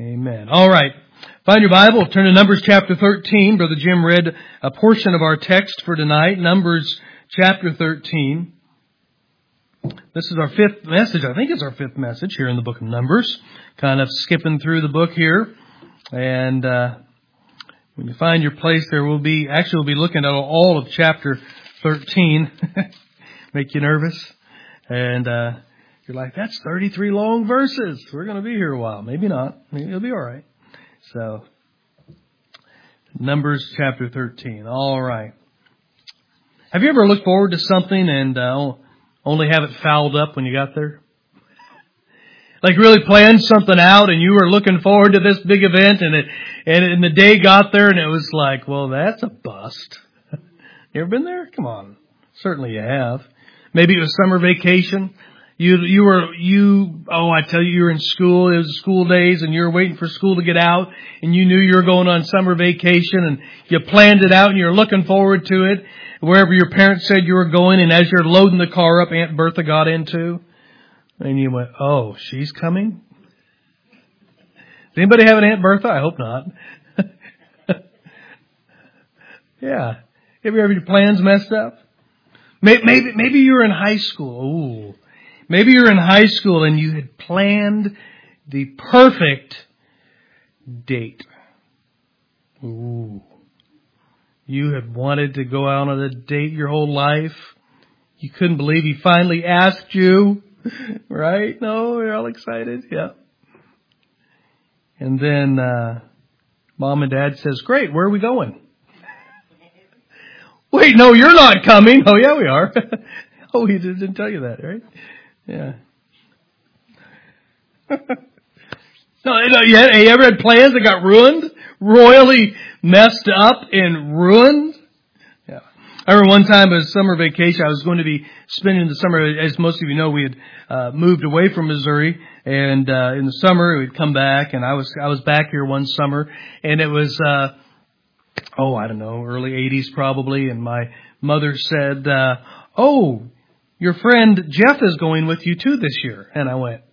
Amen. All right. Find your Bible. Turn to Numbers chapter 13. Brother Jim read a portion of our text for tonight. Numbers chapter 13. This is our fifth message. I think it's our fifth message here in the book of Numbers. Kind of skipping through the book here. And when you find your place, we'll be looking at all of chapter 13. Make you nervous? And you're like, that's 33 long verses. We're going to be here a while. Maybe not. Maybe it'll be all right. So, Numbers chapter 13. All right. Have you ever looked forward to something and only have it fouled up when you got there? Like really planned something out and you were looking forward to this big event and the day got there and it was like, well, that's a bust. You ever been there? Come on. Certainly you have. Maybe it was summer vacation. You were in school. It was school days and you were waiting for school to get out and you knew you were going on summer vacation and you planned it out and you're looking forward to it wherever your parents said you were going. And as you're loading the car up, Aunt Bertha got in too. And you went, oh, she's coming? Does anybody have an Aunt Bertha? I hope not. Yeah. Have you ever your plans messed up? Maybe you were in high school. Ooh. Maybe you're in high school and you had planned the perfect date. Ooh. You had wanted to go out on a date your whole life. You couldn't believe he finally asked you. Right? No, you're all excited. Yeah. And then Mom and Dad says, great, where are we going? Wait, no, you're not coming. Oh, yeah, we are. Oh, he didn't tell you that, right? Yeah. No, you ever had plans that got ruined? Royally messed up and ruined? Yeah. I remember one time it was summer vacation. I was going to be spending the summer, as most of you know, we had moved away from Missouri, and in the summer we'd come back, and I was back here one summer, and it was early 80s probably, and my mother said, your friend Jeff is going with you too this year. And I went,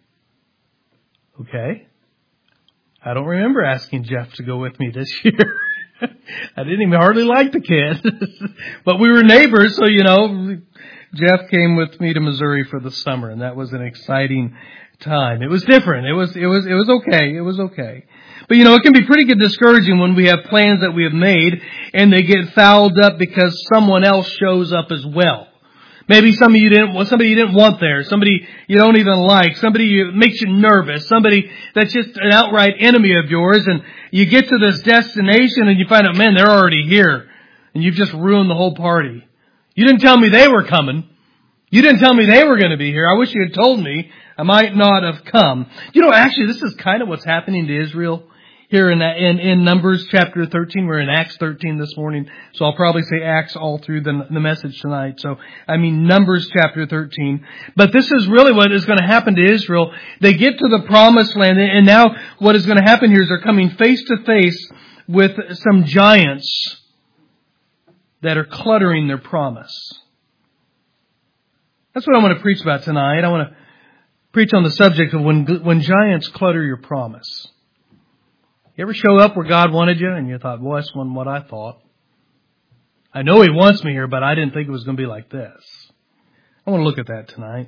okay. I don't remember asking Jeff to go with me this year. I didn't even hardly like the kid. But we were neighbors, so Jeff came with me to Missouri for the summer, and that was an exciting time. It was different. It was okay. It was okay. But it can be pretty good discouraging when we have plans that we have made and they get fouled up because someone else shows up as well. Maybe somebody you didn't want there, somebody you don't even like, somebody makes you nervous, somebody that's just an outright enemy of yours, and you get to this destination and you find out, man, they're already here, and you've just ruined the whole party. You didn't tell me they were coming. You didn't tell me they were going to be here. I wish you had told me. I might not have come. Actually, this is kind of what's happening to Israel here in Numbers chapter 13. We're in Acts 13 this morning, so I'll probably say Acts all through the message tonight. So, Numbers chapter 13. But this is really what is going to happen to Israel. They get to the promised land, and now what is going to happen here is they're coming face to face with some giants that are cluttering their promise. That's what I want to preach about tonight. I want to preach on the subject of when giants clutter your promise. You ever show up where God wanted you and you thought, well, that's what I thought. I know He wants me here, but I didn't think it was going to be like this. I want to look at that tonight.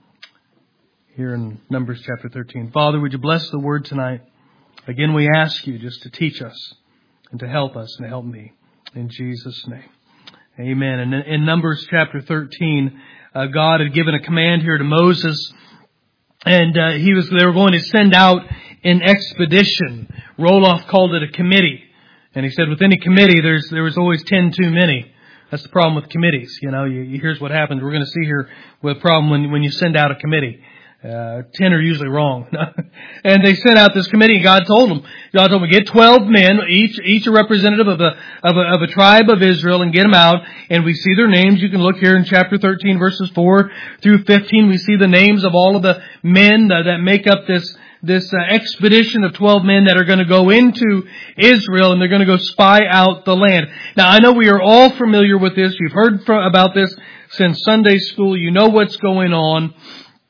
Here in Numbers chapter 13. Father, would you bless the word tonight? Again, we ask you just to teach us and to help us and to help me. In Jesus' name. Amen. And in Numbers chapter 13, God had given a command here to Moses. And they were going to send out an expedition. Roloff called it a committee. And he said with any committee, there was always 10 too many. That's the problem with committees. Here's what happens. We're going to see here with a problem when you send out a committee. 10 are usually wrong. And they sent out this committee, and God told them, get 12 men, each a representative of a tribe of Israel, and get them out. And we see their names. You can look here in chapter 13, verses 4 through 15. We see the names of all of the men that make up this expedition of 12 men that are going to go into Israel, and they're going to go spy out the land. Now, I know we are all familiar with this. You've heard about this since Sunday school. You know what's going on.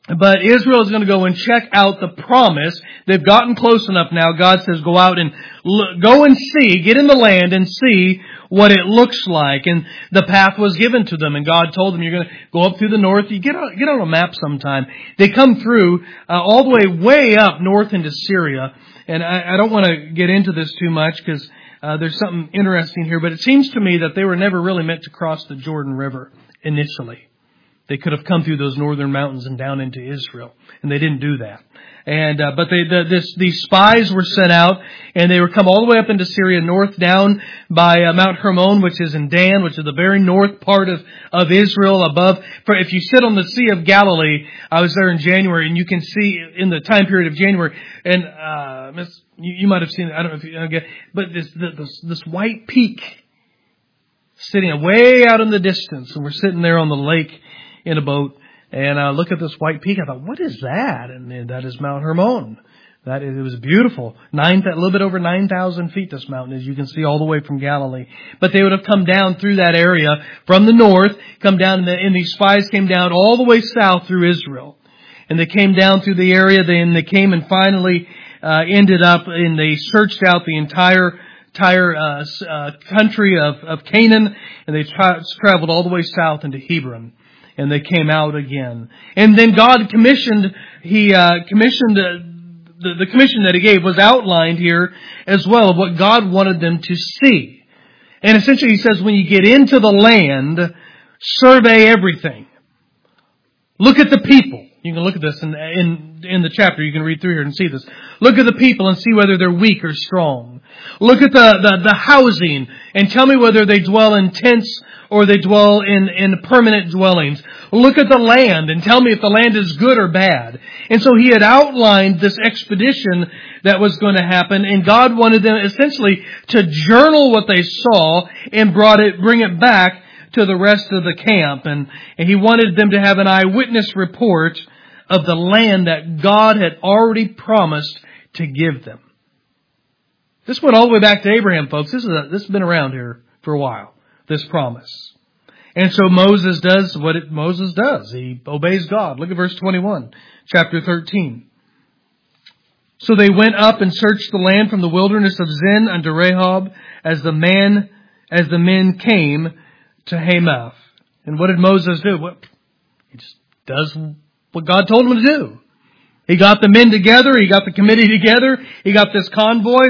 But Israel is going to go and check out the promise. They've gotten close enough now. God says, go out and go and see, get in the land and see what it looks like. And the path was given to them. And God told them, you're going to go up through the north. You get on a map sometime. They come through all the way up north into Syria. And I don't want to get into this too much because there's something interesting here. But it seems to me that they were never really meant to cross the Jordan River initially. They could have come through those northern mountains and down into Israel, and they didn't do that. And but these spies were sent out, and they were come all the way up into Syria, north down by Mount Hermon, which is in Dan, which is the very north part of Israel. Above, if you sit on the Sea of Galilee, I was there in January, and you can see in the time period of January, and you might have seen it. I don't know if you get, but this white peak sitting way out in the distance, and we're sitting there on the lake in a boat, and I look at this white peak. I thought, what is that? And that is Mount Hermon. It was beautiful. A little bit over 9,000 feet, this mountain, as you can see all the way from Galilee. But they would have come down through that area from the north, come down, and these spies came down all the way south through Israel. And they came down through the area, then they came and finally ended up, and they searched out the entire country of Canaan, and they traveled all the way south into Hebron. And they came out again. And then God commissioned, the commission that He gave was outlined here as well of what God wanted them to see. And essentially He says, when you get into the land, survey everything. Look at the people. You can look at this in the chapter. You can read through here and see this. Look at the people and see whether they're weak or strong. Look at the housing and tell me whether they dwell in tents or they dwell in permanent dwellings. Look at the land and tell me if the land is good or bad. And so He had outlined this expedition that was going to happen, and God wanted them essentially to journal what they saw and bring it back to the rest of the camp. And He wanted them to have an eyewitness report of the land that God had already promised to give them. This went all the way back to Abraham, folks. This has been around here for a while, this promise. And so Moses does what Moses does. He obeys God. Look at verse 21, chapter 13. So they went up and searched the land from the wilderness of Zin unto Rehob as the men came to Hamath. And what did Moses do? Well, he just does what God told him to do. He got the men together. He got the committee together. He got this convoy,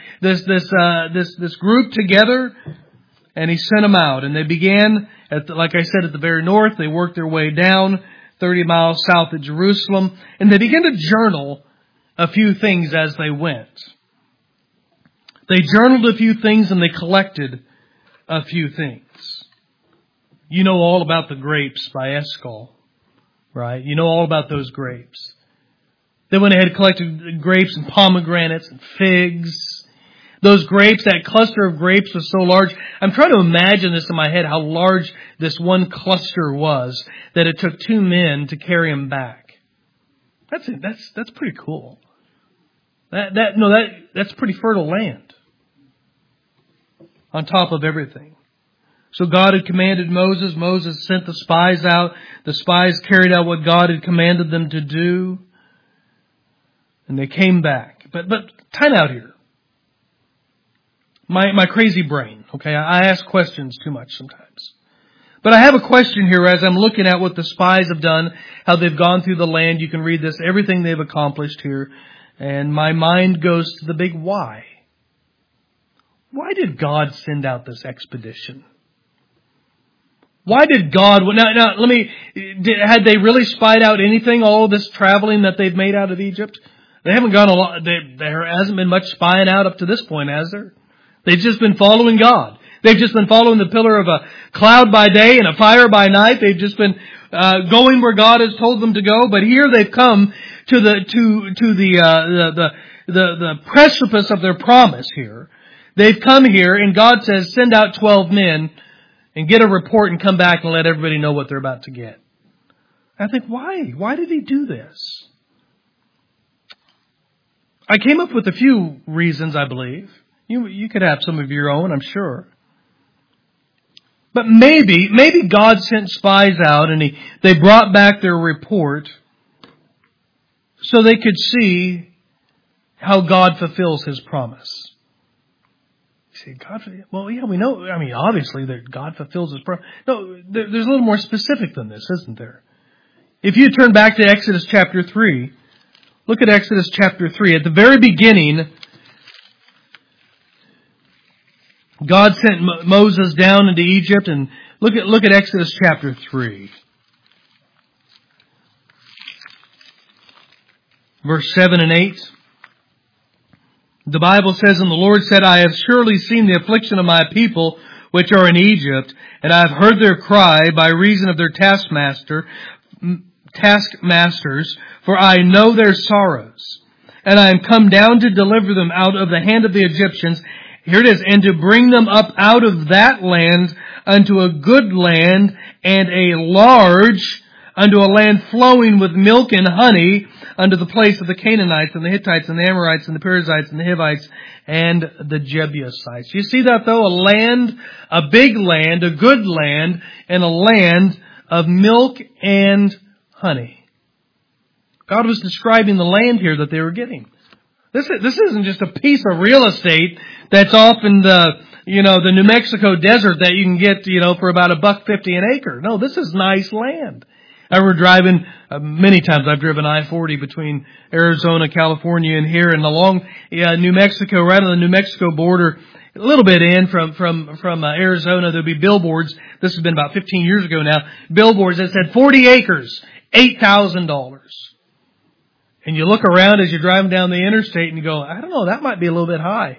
this group together, and he sent them out. And they began like I said, at the very north. They worked their way down 30 miles south of Jerusalem, and they began to journal a few things as they went. They journaled a few things and they collected a few things. You know all about the grapes by Eshcol, right? You know all about those grapes. They went ahead and collected grapes and pomegranates and figs. Those grapes, that cluster of grapes was so large. I'm trying to imagine this in my head, how large this one cluster was, that it took 2 men to carry them back. That's pretty cool. That's pretty fertile land. On top of everything. So God had commanded Moses. Moses sent the spies out. The spies carried out what God had commanded them to do. And they came back. But time out here. My crazy brain, okay? I ask questions too much sometimes. But I have a question here as I'm looking at what the spies have done, how they've gone through the land. You can read this, everything they've accomplished here. And my mind goes to the big why. Why did God send out this expedition? Why did God... Now, had they really spied out anything, all of this traveling that they've made out of Egypt? They haven't gone a lot... There hasn't been much spying out up to this point, has there? They've just been following God. They've just been following the pillar of a cloud by day and a fire by night. They've just been going where God has told them to go. But here they've come to the precipice of their promise here. They've come here and God says, send out 12 men and get a report and come back and let everybody know what they're about to get. I think, why? Why did He do this? I came up with a few reasons, I believe. You could have some of your own, I'm sure. But maybe God sent spies out and they brought back their report so they could see how God fulfills His promise. You say, well, yeah, we know, obviously that God fulfills His promise. No, there's a little more specific than this, isn't there? If you turn back to Exodus chapter 3, look at Exodus chapter 3. At the very beginning, God sent Moses down into Egypt, and look at Exodus chapter 3. Verse 7 and 8. The Bible says, "And the Lord said, I have surely seen the affliction of my people which are in Egypt, and I have heard their cry by reason of their taskmasters, for I know their sorrows. And I am come down to deliver them out of the hand of the Egyptians." Here it is, "and to bring them up out of that land unto a good land and a large, unto a land flowing with milk and honey, unto the place of the Canaanites and the Hittites and the Amorites and the Perizzites and the Hivites and the Jebusites." You see that though? A land, a big land, a good land, and a land of milk and honey. God was describing the land here that they were getting. This isn't just a piece of real estate that's off in the New Mexico desert that you can get, for about $1.50 an acre. No, this is nice land. I were driving, many times I've driven I-40 between Arizona, California, and here, and along New Mexico, right on the New Mexico border, a little bit in from Arizona, there'll be billboards. This has been about 15 years ago now. Billboards that said 40 acres, $8,000. And you look around as you're driving down the interstate and you go, I don't know, that might be a little bit high.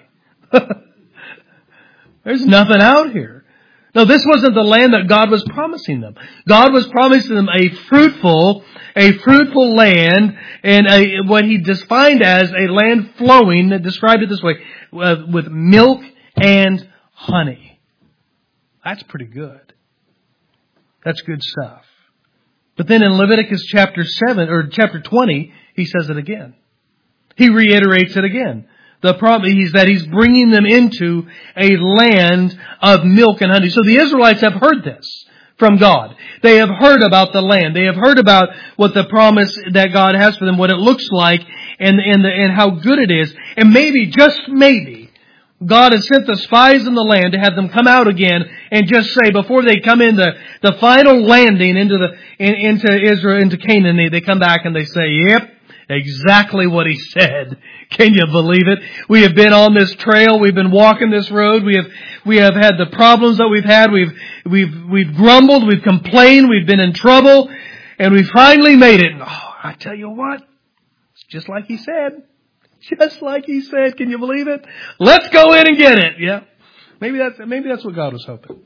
There's nothing out here. No, this wasn't the land that God was promising them. God was promising them a fruitful land, and what He defined as a land flowing, described it this way, with milk and honey. That's pretty good. That's good stuff. But then in Leviticus chapter 20, He says it again. He reiterates it again. The problem is that He's bringing them into a land of milk and honey. So the Israelites have heard this from God. They have heard about the land. They have heard about what the promise that God has for them, what it looks like, and how good it is. And maybe, just maybe, God has sent the spies in the land to have them come out again and just say, before they come in the final landing into Israel, into Canaan, they come back and they say, yep, exactly what He said. Can you believe it? We have been on this trail. We've been walking this road. We have had the problems that we've had. We've grumbled. We've complained. We've been in trouble, and we finally made it. And, I tell you what, it's just like He said. Just like He said. Can you believe it? Let's go in and get it. Yeah. Maybe that's what God was hoping.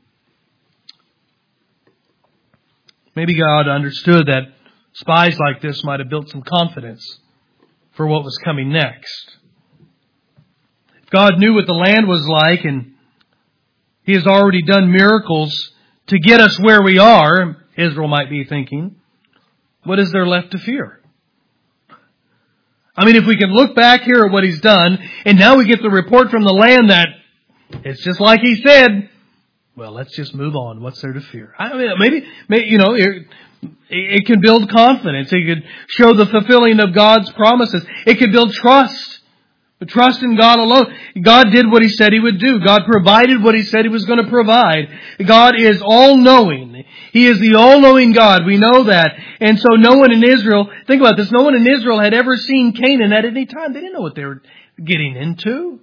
Maybe God understood that spies like this might have built some confidence for what was coming next. If God knew what the land was like, and He has already done miracles to get us where we are, Israel might be thinking, what is there left to fear? If we can look back here at what He's done, and now we get the report from the land that it's just like He said, well, let's just move on. What's there to fear? Maybe it can build confidence. It could show the fulfilling of God's promises. It could build trust. But trust in God alone. God did what He said He would do. God provided what He said He was going to provide. God is all-knowing. He is the all-knowing God. We know that. And so no one in Israel, think about this, no one in Israel had ever seen Canaan at any time. They didn't know what they were getting into.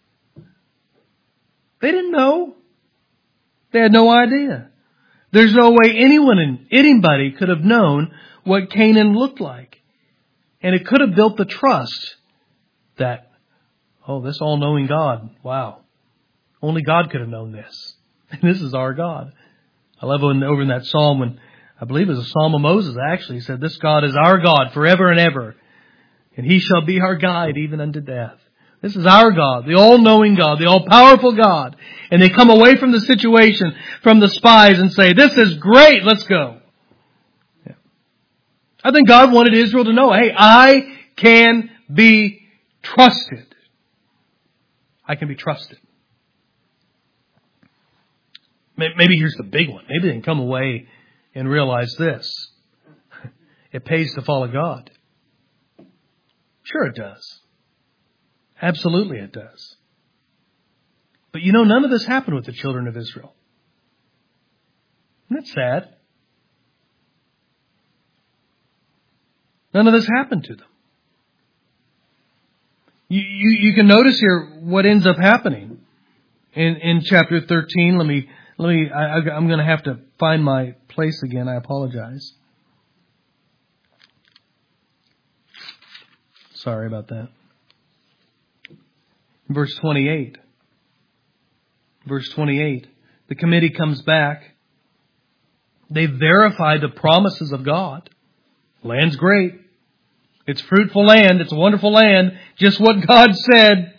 They didn't know. They had no idea. There's no way anybody could have known what Canaan looked like. And it could have built the trust that, this all-knowing God, wow, only God could have known this. And this is our God. I love when over in that psalm, when I believe it was a psalm of Moses actually, he said, this God is our God forever and ever, and He shall be our guide even unto death. This is our God, the all-knowing God, the all-powerful God. And they come away from the situation, from the spies, and say, this is great, let's go. Yeah. I think God wanted Israel to know, hey, I can be trusted. I can be trusted. Maybe here's the big one. Maybe they can come away and realize this. It pays to follow God. Sure it does. Absolutely it does. But you know, none of this happened with the children of Israel. Isn't that sad? None of this happened to them. You can notice here what ends up happening in chapter 13. I'm going to have to find my place again. I apologize. Sorry about that. Verse 28. Verse 28. The committee comes back. They verify the promises of God. Land's great. It's fruitful land. It's a wonderful land. Just what God said.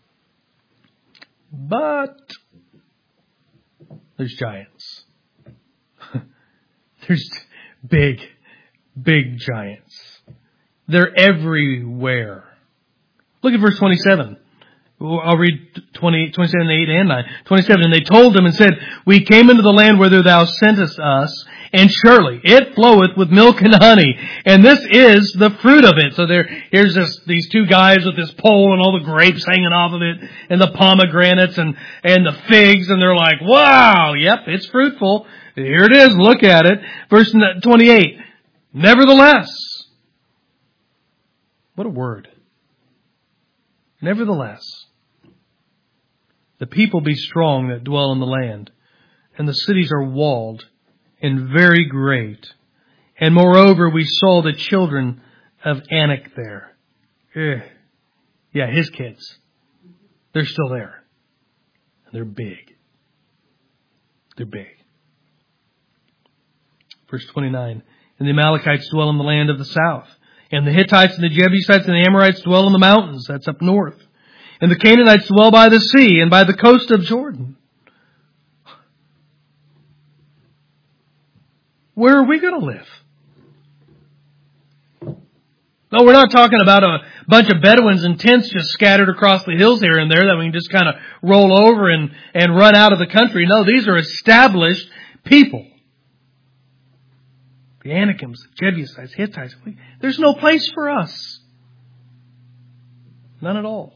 But there's giants. There's big giants. They're everywhere. Look at verse 27. I'll read 27, 8 and 9. 27, and they told them and said, we came into the land whither thou sentest us, and surely it floweth with milk and honey, and this is the fruit of it. So here's these two guys with this pole and all the grapes hanging off of it, and the pomegranates and the figs, and they're like, wow, yep, it's fruitful. Here it is, look at it. Verse 28, nevertheless. What a word. Nevertheless. The people be strong that dwell in the land, and the cities are walled and very great. And moreover, we saw the children of Anak there. Yeah, his kids. They're still there. They're big. They're big. Verse 29. And the Amalekites dwell in the land of the south. And the Hittites and the Jebusites and the Amorites dwell in the mountains. That's up north. And the Canaanites dwell by the sea and by the coast of Jordan. Where are we going to live? No, we're not talking about a bunch of Bedouins in tents just scattered across the hills here and there that we can just kind of roll over and run out of the country. No, these are established people. The Anakims, Jebusites, Hittites. There's no place for us. None at all.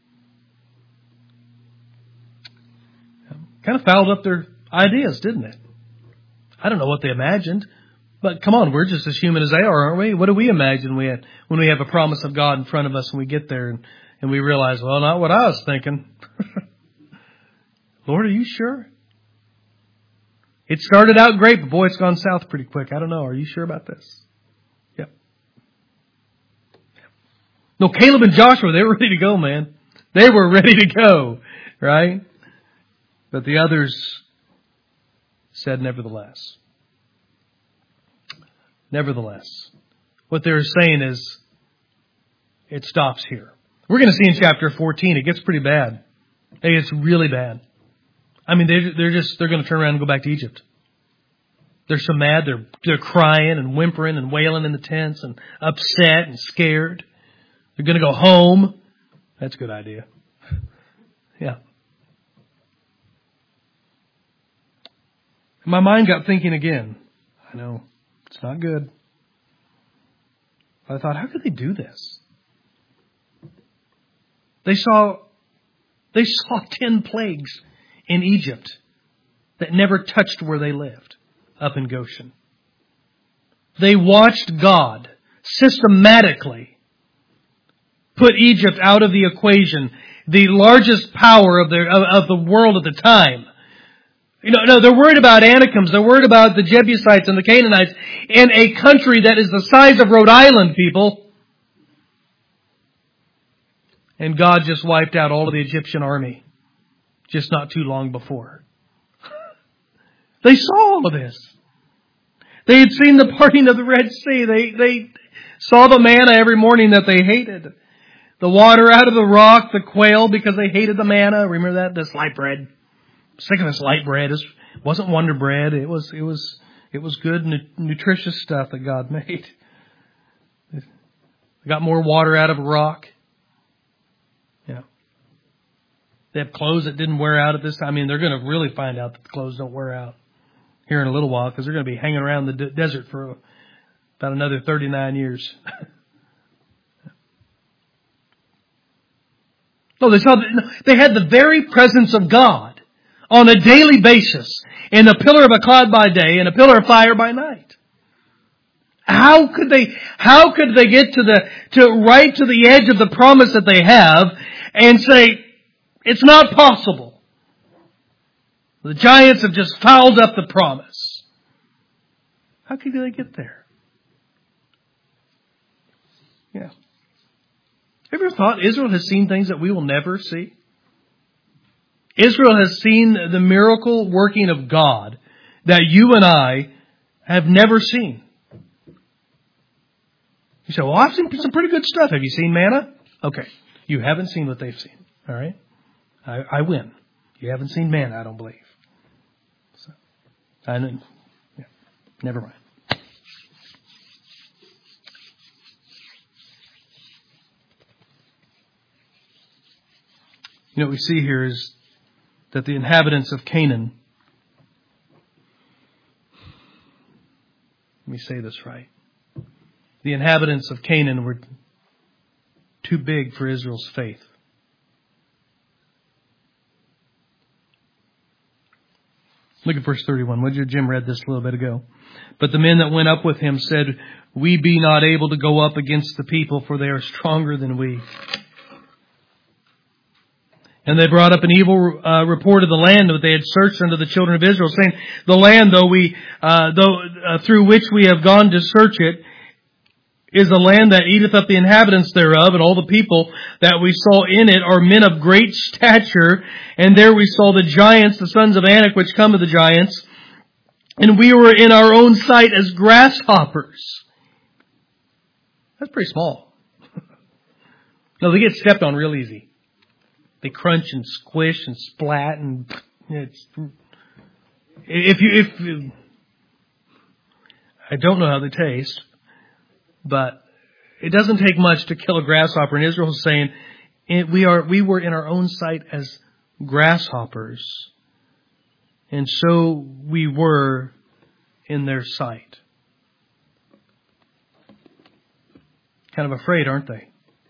Kind of fouled up their ideas, didn't it? I don't know what they imagined. But come on, we're just as human as they are, aren't we? What do we imagine when we have a promise of God in front of us and we get there and we realize, well, not what I was thinking. Lord, are you sure? It started out great, but boy, it's gone south pretty quick. I don't know. Are you sure about this? Yep. No, Caleb and Joshua, they were ready to go, man. They were ready to go, right? But the others said, nevertheless. Nevertheless. What they're saying is, it stops here. We're going to see in chapter 14, it gets pretty bad. It gets really bad. I mean, they're going to turn around and go back to Egypt. They're so mad, they're crying and whimpering and wailing in the tents and upset and scared. They're going to go home. That's a good idea. Yeah. My mind got thinking again. I know, it's not good. I thought, how could they do this? They saw 10 plagues in Egypt that never touched where they lived, up in Goshen. They watched God systematically put Egypt out of the equation, the largest power of the world at the time. No, they're worried about Anakims. They're worried about the Jebusites and the Canaanites in a country that is the size of Rhode Island, people. And God just wiped out all of the Egyptian army just not too long before. They saw all of this. They had seen the parting of the Red Sea. They saw the manna every morning that they hated. The water out of the rock, the quail because they hated the manna. Remember that? This light bread. Sick of this light bread. It wasn't Wonder Bread. It was good, nutritious stuff that God made. They got more water out of a rock. Yeah. They have clothes that didn't wear out at this time. I mean, they're going to really find out that the clothes don't wear out here in a little while because they're going to be hanging around the desert for about another 39 years. No, they had the very presence of God on a daily basis in a pillar of a cloud by day and a pillar of fire by night. How could they get right to the edge of the promise that they have and say, it's not possible? The giants have just fouled up the promise. How could they get there? Yeah. Have you ever thought Israel has seen things that we will never see? Israel has seen the miracle working of God that you and I have never seen. You say, well, I've seen some pretty good stuff. Have you seen manna? Okay. You haven't seen what they've seen. All right? I win. You haven't seen manna, I don't believe. So, never mind. You know what we see here is that the inhabitants of Canaan, let me say this right. The inhabitants of Canaan were too big for Israel's faith. Look at verse 31. Jim read this a little bit ago. But the men that went up with him said, we be not able to go up against the people, for they are stronger than we. And they brought up an evil report of the land that they had searched unto the children of Israel, saying, the land, through which we have gone to search it, is a land that eateth up the inhabitants thereof, and all the people that we saw in it are men of great stature. And there we saw the giants, the sons of Anak, which come of the giants. And we were in our own sight as grasshoppers. That's pretty small. No, they get stepped on real easy. They crunch and squish and splat, and I don't know how they taste, but it doesn't take much to kill a grasshopper. And Israel is saying, we were in our own sight as grasshoppers, and so we were in their sight. Kind of afraid, aren't they?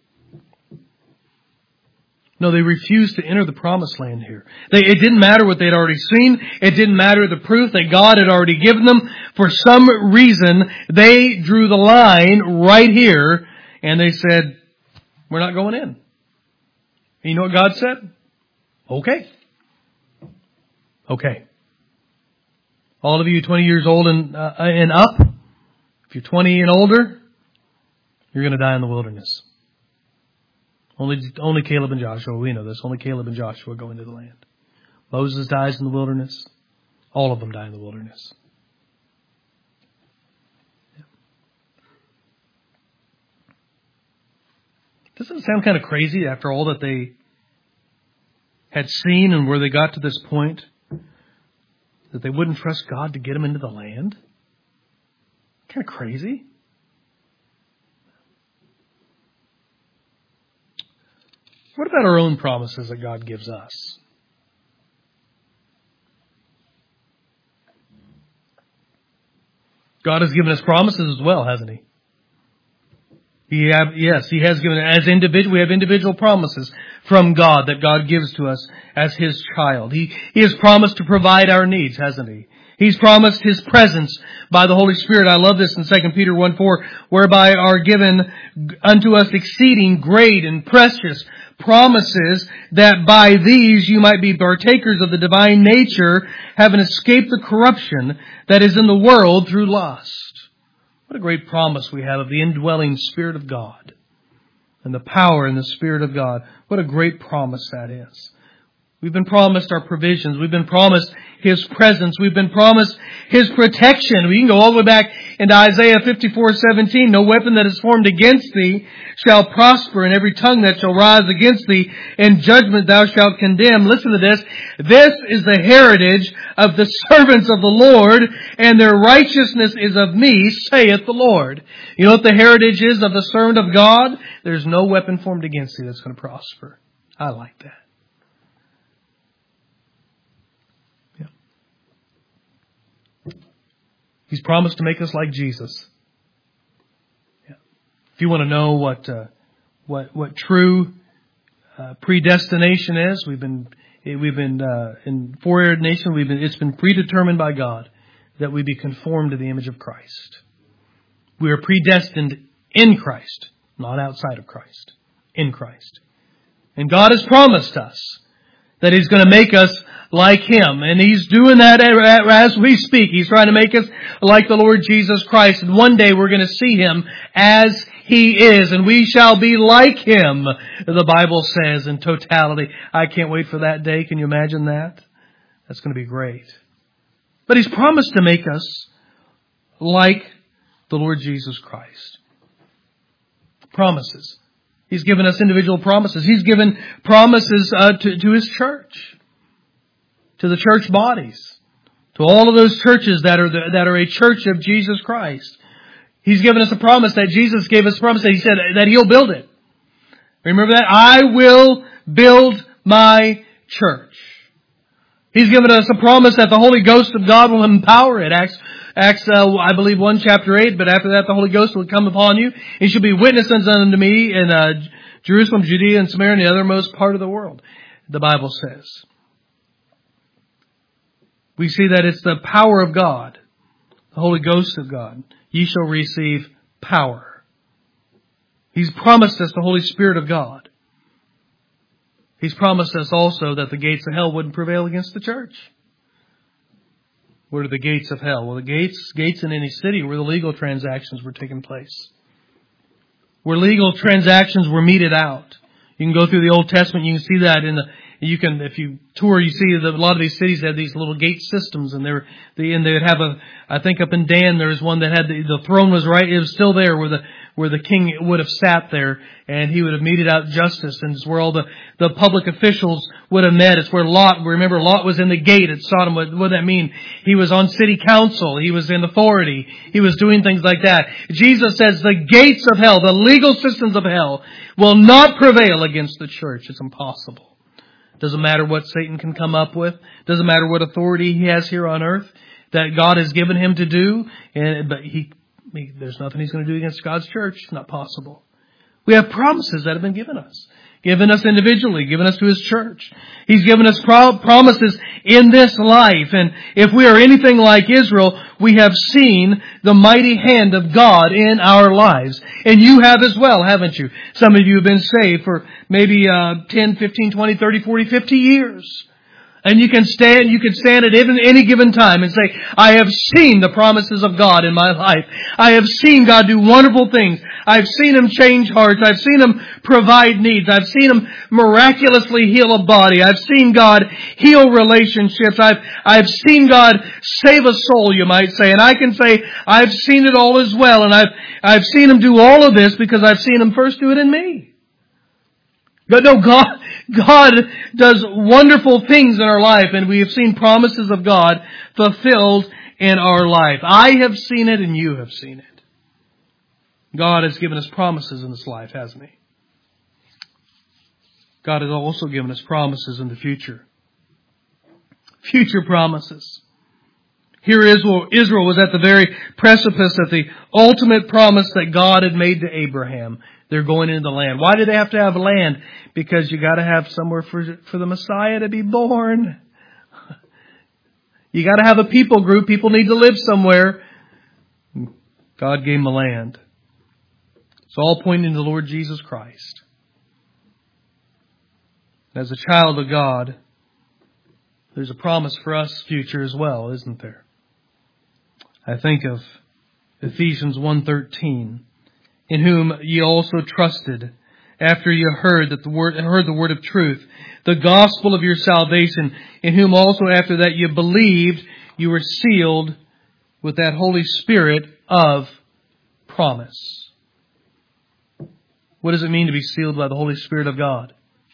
No, they refused to enter the promised land here. It didn't matter what they'd already seen. It didn't matter the proof that God had already given them. For some reason, they drew the line right here, and they said, we're not going in. And you know what God said? Okay. Okay. All of you 20 years old and up, if you're 20 and older, you're going to die in the wilderness. Only Caleb and Joshua, we know this, only Caleb and Joshua go into the land. Moses dies in the wilderness. All of them die in the wilderness. Yeah. Doesn't it sound kind of crazy after all that they had seen and where they got to this point, that they wouldn't trust God to get them into the land? Kind of crazy. What about our own promises that God gives us? God has given us promises as well, hasn't He? Yes, He has given it as individual. We have individual promises from God that God gives to us as His child. He has promised to provide our needs, hasn't He? He's promised His presence by the Holy Spirit. I love this in 2 Peter 1:4, whereby are given unto us exceeding great and precious promises, that by these you might be partakers of the divine nature, having escaped the corruption that is in the world through lust. What a great promise we have of the indwelling Spirit of God and the power in the Spirit of God. What a great promise that is. We've been promised our provisions. We've been promised His presence. We've been promised His protection. We can go all the way back into Isaiah 54:17. No weapon that is formed against thee shall prosper, and every tongue that shall rise against thee in judgment thou shalt condemn. Listen to this. This is the heritage of the servants of the Lord, and their righteousness is of me, saith the Lord. You know what the heritage is of the servant of God? There's no weapon formed against thee that's going to prosper. I like that. He's promised to make us like Jesus. Yeah. If you want to know what true predestination is. We've been in foreordination. It's been predetermined by God that we be conformed to the image of Christ. We are predestined in Christ, not outside of Christ, in Christ. And God has promised us that He's going to make us like Him. And He's doing that as we speak. He's trying to make us like the Lord Jesus Christ. And one day we're going to see Him as He is. And we shall be like Him, the Bible says, in totality. I can't wait for that day. Can you imagine that? That's going to be great. But He's promised to make us like the Lord Jesus Christ. Promises. He's given us individual promises. He's given promises to His church, to the church bodies, to all of those churches that are a church of Jesus Christ. He's given us a promise that Jesus gave us a promise that He said that He'll build it. Remember that? I will build my church. He's given us a promise that the Holy Ghost of God will empower it. Acts, I believe 1 chapter 8, but after that the Holy Ghost will come upon you. You shall be witnesses unto me in Jerusalem, Judea, and Samaria, and the othermost part of the world, the Bible says. We see that it's the power of God, the Holy Ghost of God. Ye shall receive power. He's promised us the Holy Spirit of God. He's promised us also that the gates of hell wouldn't prevail against the church. What are the gates of hell? Well, the gates in any city where the legal transactions were taking place. Where legal transactions were meted out. You can go through the Old Testament, you can see that if you tour, you see that a lot of these cities have these little gate systems, and they would have I think up in Dan there was one that had the throne was right, it was still there where the king would have sat there, and he would have meted out justice, and it's where all the public officials would have met. It's where Lot was in the gate at Sodom. What did that mean? He was on city council. He was in authority. He was doing things like that. Jesus says the gates of hell, the legal systems of hell, will not prevail against the church. It's impossible. Doesn't matter what Satan can come up with. Doesn't matter what authority he has here on earth that God has given him to do. But there's nothing he's going to do against God's church. It's not possible. We have promises that have been given us. Given us individually, given us to His church. He's given us promises in this life. And if we are anything like Israel, we have seen the mighty hand of God in our lives. And you have as well, haven't you? Some of you have been saved for maybe 10, 15, 20, 30, 40, 50 years. And you can stand at any given time and say, I have seen the promises of God in my life. I have seen God do wonderful things. I've seen Him change hearts. I've seen Him provide needs. I've seen Him miraculously heal a body. I've seen God heal relationships. I've seen God save a soul, you might say. And I can say, I've seen it all as well. And I've seen Him do all of this because I've seen Him first do it in me. But no, God does wonderful things in our life, and we have seen promises of God fulfilled in our life. I have seen it, and you have seen it. God has given us promises in this life, hasn't He? God has also given us promises in the future. Future promises. Here Israel was at the very precipice of the ultimate promise that God had made to Abraham. They're going into the land. Why do they have to have land? Because you got to have somewhere for the Messiah to be born. You got to have a people group. People need to live somewhere. God gave them a land. It's all pointing to the Lord Jesus Christ. As a child of God, there's a promise for us future as well, isn't there? I think of Ephesians 1:13. In whom ye also trusted, after ye heard the word of truth, the gospel of your salvation, in whom also after that ye believed, you were sealed with that Holy Spirit of promise. What does it mean to be sealed by the Holy Spirit of God?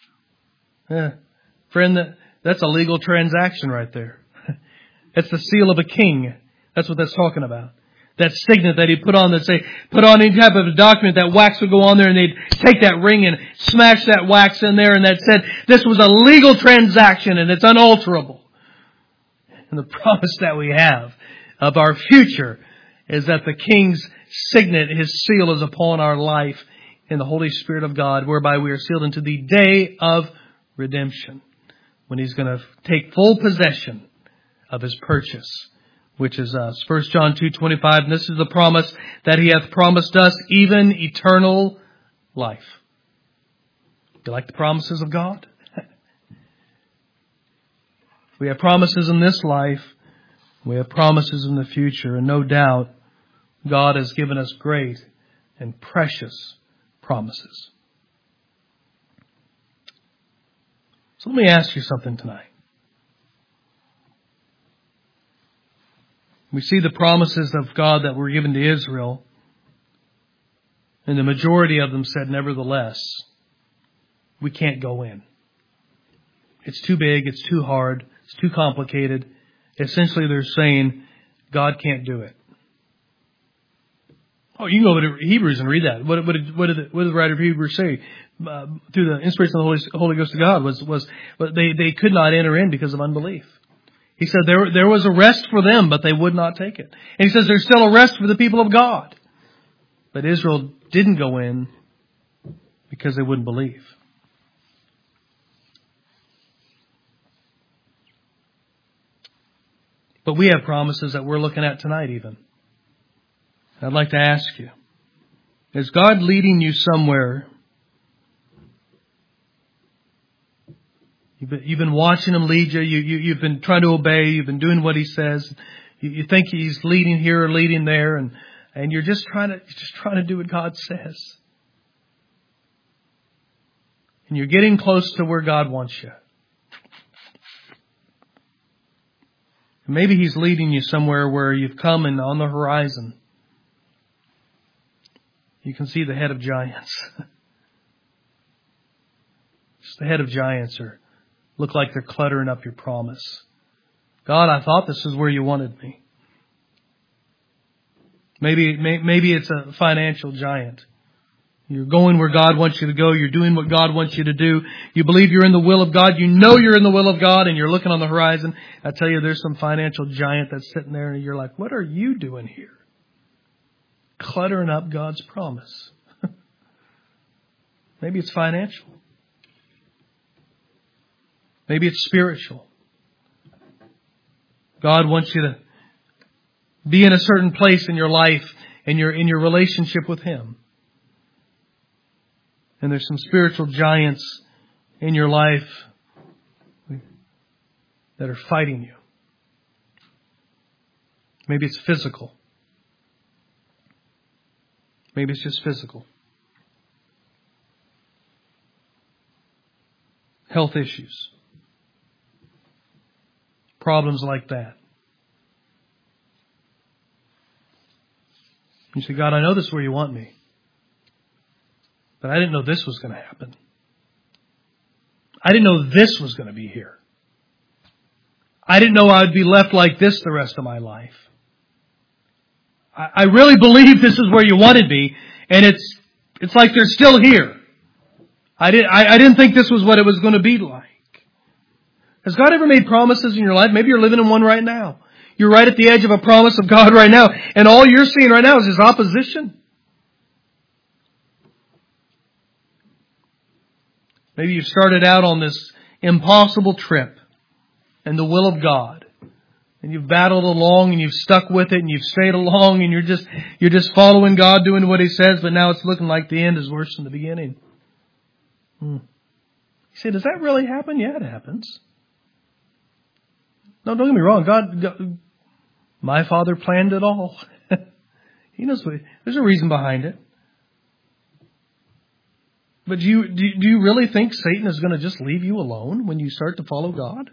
Friend, that's a legal transaction right there. That's the seal of a king. That's what that's talking about. That signet that he put on any type of a document, that wax would go on there, and they'd take that ring and smash that wax in there, and that said this was a legal transaction and it's unalterable. And the promise that we have of our future is that the King's signet, His seal, is upon our life, in the Holy Spirit of God, whereby we are sealed into the day of redemption, when He's going to take full possession of His purchase, which is us. 1 John 2:25, and this is the promise that He hath promised us, even eternal life. You like the promises of God? We have promises in this life. We have promises in the future. And no doubt, God has given us great and precious promises. So let me ask you something tonight. We see the promises of God that were given to Israel, and the majority of them said, nevertheless, we can't go in. It's too big, it's too hard, it's too complicated. Essentially, they're saying, God can't do it. Oh, you can go to Hebrews and read that. What did the writer of Hebrews say? Through the inspiration of the Holy Ghost of God was they could not enter in because of unbelief. He said there was a rest for them, but they would not take it. And he says there's still a rest for the people of God. But Israel didn't go in because they wouldn't believe. But we have promises that we're looking at tonight even. I'd like to ask you, is God leading you somewhere? You've been watching Him lead you. You've been trying to obey. You've been doing what He says. You think He's leading here or leading there, and you're just trying to do what God says. And you're getting close to where God wants you. Maybe He's leading you somewhere where you've come and on the horizon you can see the head of giants. Just the head of giants look like they're cluttering up your promise. God, I thought this is where you wanted me. Maybe it's a financial giant. You're going where God wants you to go. You're doing what God wants you to do. You believe you're in the will of God. You know you're in the will of God, and you're looking on the horizon. I tell you, there's some financial giant that's sitting there, and you're like, what are you doing here? Cluttering up God's promise. Maybe it's financial. Maybe it's spiritual. God wants you to be in a certain place in your life and in your relationship with Him. And there's some spiritual giants in your life that are fighting you. Maybe it's physical. Maybe it's just physical. Health issues. Problems like that. You say, God, I know this is where you want me. But I didn't know this was going to happen. I didn't know this was going to be here. I didn't know I would be left like this the rest of my life. I really believe this is where you wanted me, and it's like they're still here. I didn't think this was what it was going to be like. Has God ever made promises in your life? Maybe you're living in one right now. You're right at the edge of a promise of God right now, and all you're seeing right now is His opposition. Maybe you've started out on this impossible trip in the will of God. And you've battled along and you've stuck with it and you've stayed along and you're just following God, doing what He says, but now it's looking like the end is worse than the beginning. You say, does that really happen? Yeah, it happens. No, don't get me wrong. God, my Father planned it all. He knows there's a reason behind it. But do you really think Satan is going to just leave you alone when you start to follow God?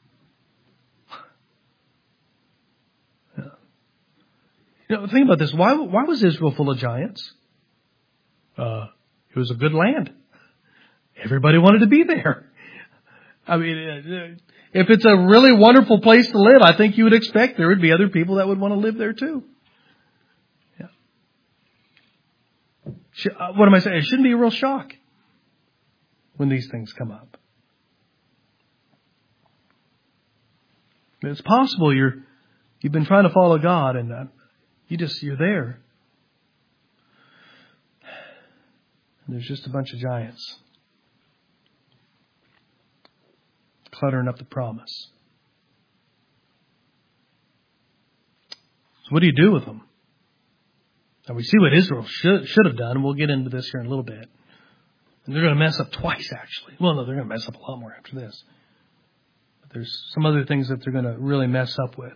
You know, think about this. Why was Israel full of giants? It was a good land. Everybody wanted to be there. I mean, if it's a really wonderful place to live, I think you would expect there would be other people that would want to live there too. Yeah. What am I saying? It shouldn't be a real shock when these things come up. It's possible you've been trying to follow God and you're there. And there's just a bunch of giants cluttering up the promise. So what do you do with them? Now we see what Israel should have done, and we'll get into this here in a little bit. And they're going to mess up twice, actually. Well, no, they're going to mess up a lot more after this. But there's some other things that they're going to really mess up with.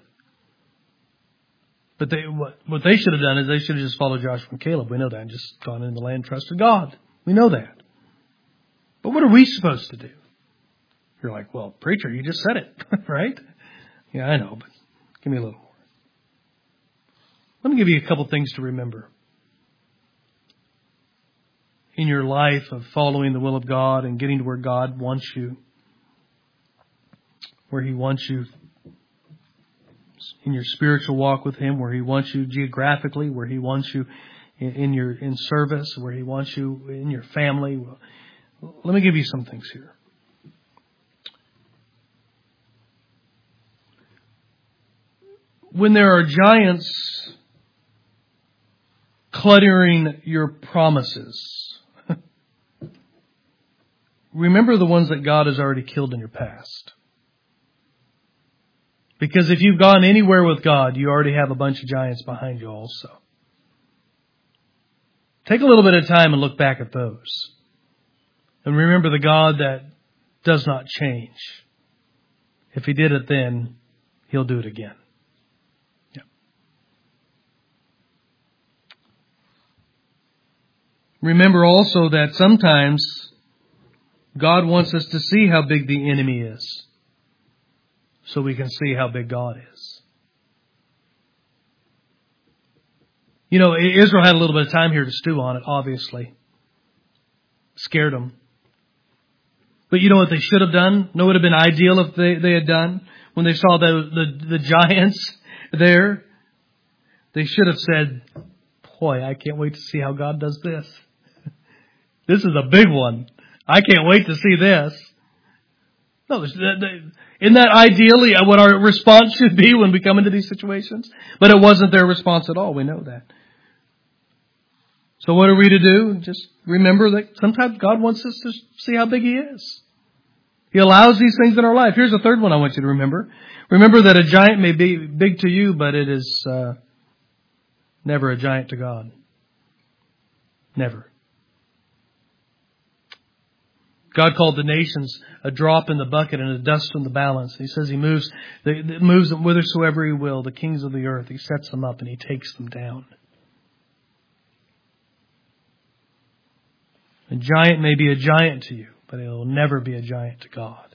But what they should have done is they should have just followed Joshua and Caleb. We know that. And just gone in the land and trusted God. We know that. But what are we supposed to do? You're like, well, preacher, you just said it, right? Yeah, I know, but give me a little more. Let me give you a couple things to remember. In your life of following the will of God and getting to where God wants you, where He wants you in your spiritual walk with Him, where He wants you geographically, where He wants you in service, where He wants you in your family. Let me give you some things here. When there are giants cluttering your promises, remember the ones that God has already killed in your past. Because if you've gone anywhere with God, you already have a bunch of giants behind you also. Take a little bit of time and look back at those. And remember the God that does not change. If He did it then, He'll do it again. Yeah. Remember also that sometimes God wants us to see how big the enemy is, so we can see how big God is. You know, Israel had a little bit of time here to stew on it, obviously. Scared them. But you know what they should have done? No, it would have been ideal if they had done when they saw the giants there. They should have said, boy, I can't wait to see how God does this. This is a big one. I can't wait to see this. No, isn't that ideally what our response should be when we come into these situations? But it wasn't their response at all. We know that. So what are we to do? Just remember that sometimes God wants us to see how big He is. He allows these things in our life. Here's a third one I want you to remember. Remember that a giant may be big to you, but it is never a giant to God. Never. God called the nations a drop in the bucket and a dust in the balance. He says He moves them whithersoever He will, the kings of the earth. He sets them up and He takes them down. A giant may be a giant to you, but it will never be a giant to God.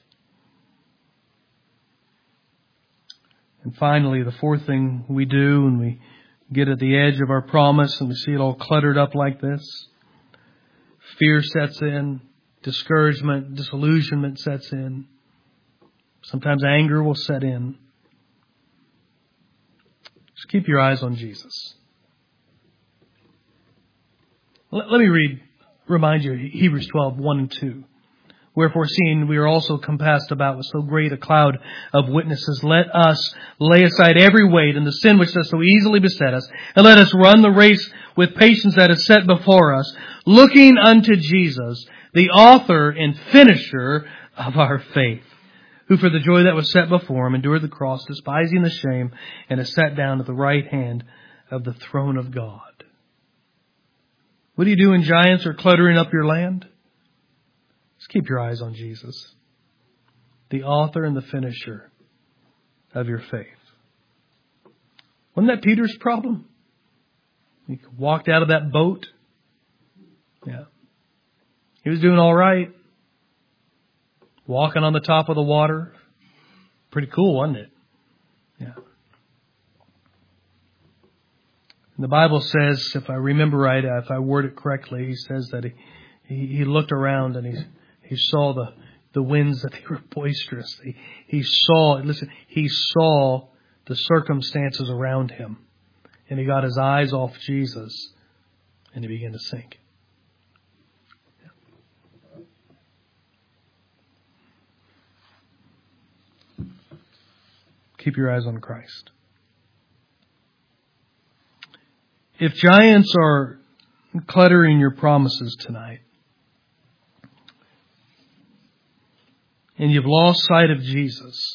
And finally, the fourth thing we do when we get at the edge of our promise and we see it all cluttered up like this, fear sets in. Discouragement, disillusionment sets in. Sometimes anger will set in. Just keep your eyes on Jesus. Let me remind you, Hebrews 12, 1 and 2. Wherefore, seeing we are also compassed about with so great a cloud of witnesses, let us lay aside every weight and the sin which does so easily beset us, and let us run the race with patience that is set before us, looking unto Jesus, the author and finisher of our faith, who for the joy that was set before Him endured the cross, despising the shame, and is sat down at the right hand of the throne of God. What do you do when giants are cluttering up your land? Just keep your eyes on Jesus, the author and the finisher of your faith. Wasn't that Peter's problem? He walked out of that boat. Yeah. He was doing all right. Walking on the top of the water. Pretty cool, wasn't it? Yeah. And the Bible says, if I remember right, if I word it correctly, he says that he looked around and he saw the winds that they were boisterous. He saw the circumstances around him. And he got his eyes off Jesus and he began to sink. Keep your eyes on Christ. If giants are cluttering your promises tonight, and you've lost sight of Jesus,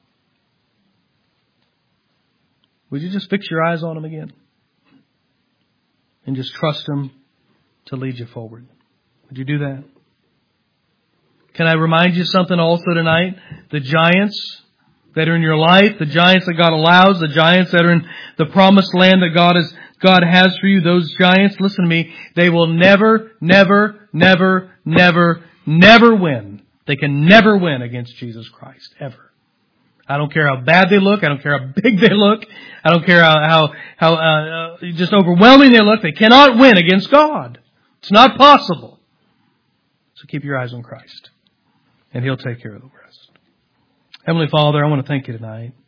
would you just fix your eyes on Him again? And just trust Him to lead you forward. Would you do that? Can I remind you something also tonight? The giants that are in your life, the giants that God allows, the giants that are in the promised land that God has for you, those giants, listen to me, they will never win. They can never win against Jesus Christ, ever. I don't care how bad they look. I don't care how big they look. I don't care how just overwhelming they look. They cannot win against God. It's not possible. So keep your eyes on Christ, and He'll take care of the rest. Heavenly Father, I want to thank You tonight